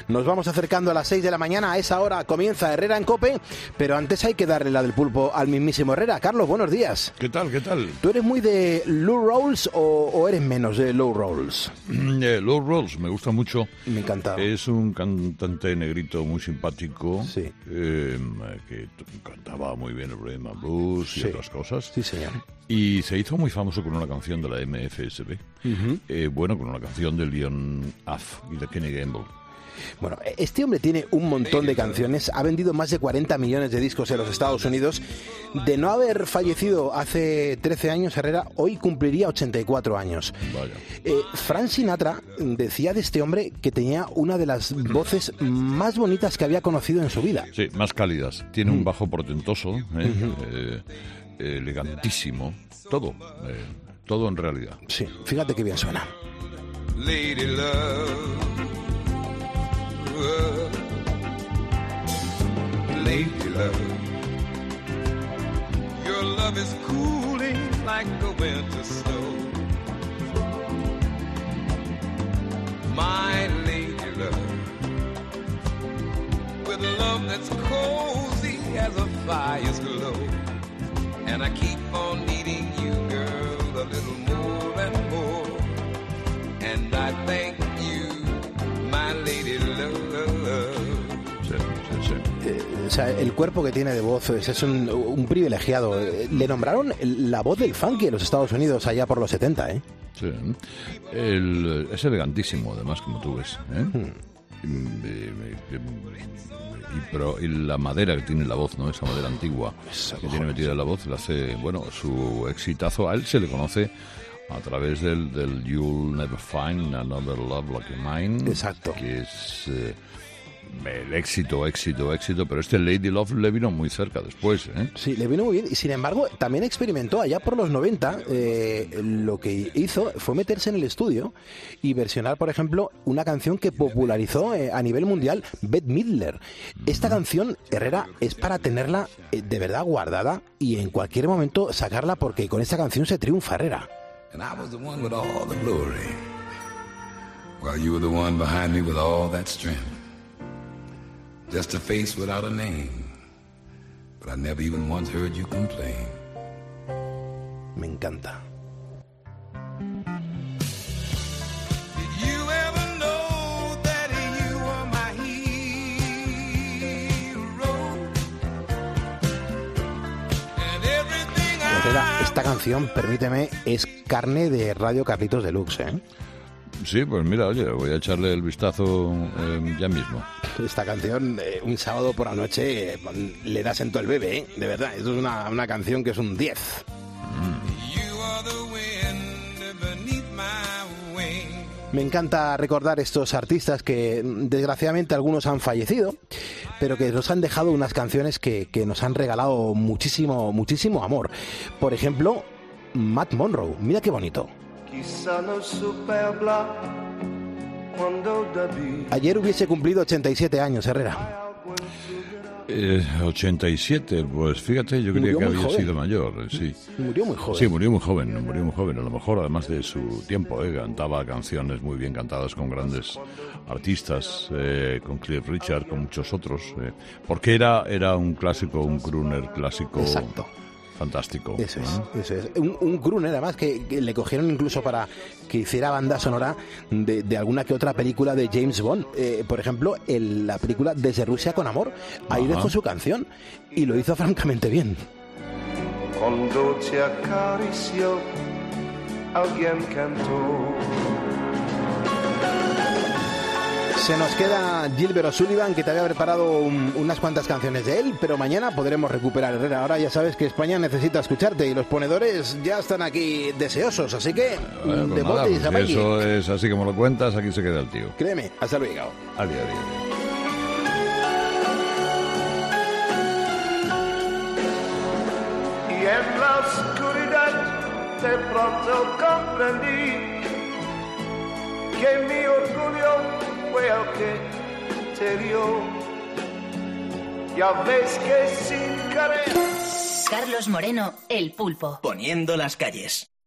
Nos vamos acercando a las 6 de la mañana. A esa hora comienza Herrera en COPE, pero antes hay que darle la del pulpo al mismísimo Herrera. Carlos, buenos días. ¿Qué tal? ¿Qué tal? ¿Tú eres muy de low rolls o eres menos de low rolls? Low Rolls me gusta mucho. Me encanta. Es un cantante negrito muy simpático. Sí. Que cantaba muy bien el rhythm and blues y otras cosas. Sí, señor. Y se hizo muy famoso con una canción de la MFSB. Con una canción de Leon Huff y de Kenny Gamble. Bueno, este hombre tiene un montón de canciones, ha vendido más de 40 millones de discos en los Estados Unidos. De no haber fallecido hace 13 años, Herrera hoy cumpliría 84 años. Vaya. Frank Sinatra decía de este hombre que tenía una de las voces más bonitas que había conocido en su vida. Sí, más cálidas. Tiene un bajo portentoso, elegantísimo, todo en realidad. Sí, fíjate qué bien suena. Lady love, lady love, your love is cooling like a winter snow. My lady love, with love that's cozy as a fire's glow. And I keep on needing you, girl, a little more and more. And I thank you, my lady love. O sea, el cuerpo que tiene de voz es un privilegiado. Le nombraron la voz del funky en los Estados Unidos allá por los 70, ¿eh? Sí. Es elegantísimo, además, como tú ves, ¿eh? Y la madera que tiene la voz, ¿no? Esa madera antigua que tiene metida en la voz, le hace, su exitazo. A él se le conoce a través del You'll Never Find Another Love Like Mine. Exacto. Que es el éxito, pero este Lady Love le vino muy cerca después, ¿eh? Sí, le vino muy bien. Y sin embargo, también experimentó allá por los 90. Lo que hizo fue meterse en el estudio y versionar, por ejemplo, una canción que popularizó a nivel mundial Bette Midler. Esta canción, Herrera, es para tenerla de verdad guardada y en cualquier momento sacarla, porque con esta canción se triunfa, Herrera. And I was the one with all the glory, while you were the one behind me with all that strength. Just a face without a name, but I never even once heard you complain. Me encanta. Did you ever know that you were my hero? And everything Herrera, esta canción, permíteme, es carne de Radio Carlitos Deluxe, ¿eh? Sí, pues mira, oye, voy a echarle el vistazo ya mismo. Esta canción, un sábado por la noche, le das en todo el bebé, ¿eh? De verdad, esto es una canción que es un 10. Me encanta recordar estos artistas que, desgraciadamente, algunos han fallecido, pero que nos han dejado unas canciones que nos han regalado muchísimo, muchísimo amor. Por ejemplo, Matt Monro, mira qué bonito. Ayer hubiese cumplido 87 años, Herrera. 87, pues fíjate, yo creía que había sido mayor, sí. Murió muy joven. Sí, murió muy joven, a lo mejor además de su tiempo, cantaba canciones muy bien cantadas con grandes artistas, con Cliff Richard, con muchos otros, porque era un clásico, un crooner clásico. Exacto. Fantástico. Eso es. Un crooner, además, que le cogieron incluso para que hiciera banda sonora de alguna que otra película de James Bond. Por ejemplo, la película Desde Rusia con Amor. Ahí dejó su canción y lo hizo francamente bien. Cuando te acarició, alguien cantó. Se nos queda Gilbert O'Sullivan, que te había preparado unas cuantas canciones de él, pero mañana podremos recuperar, Herrera. Ahora ya sabes que España necesita escucharte y los ponedores ya están aquí deseosos, así que de bote y zapalli. Eso es así como lo cuentas, aquí se queda el tío. Créeme, hasta luego. Adiós. Y en la oscuridad de pronto comprendí que mi orgullo fue el que te dio. Ya ves que sin querer. Carlos Moreno, El Pulpo. Poniendo las calles.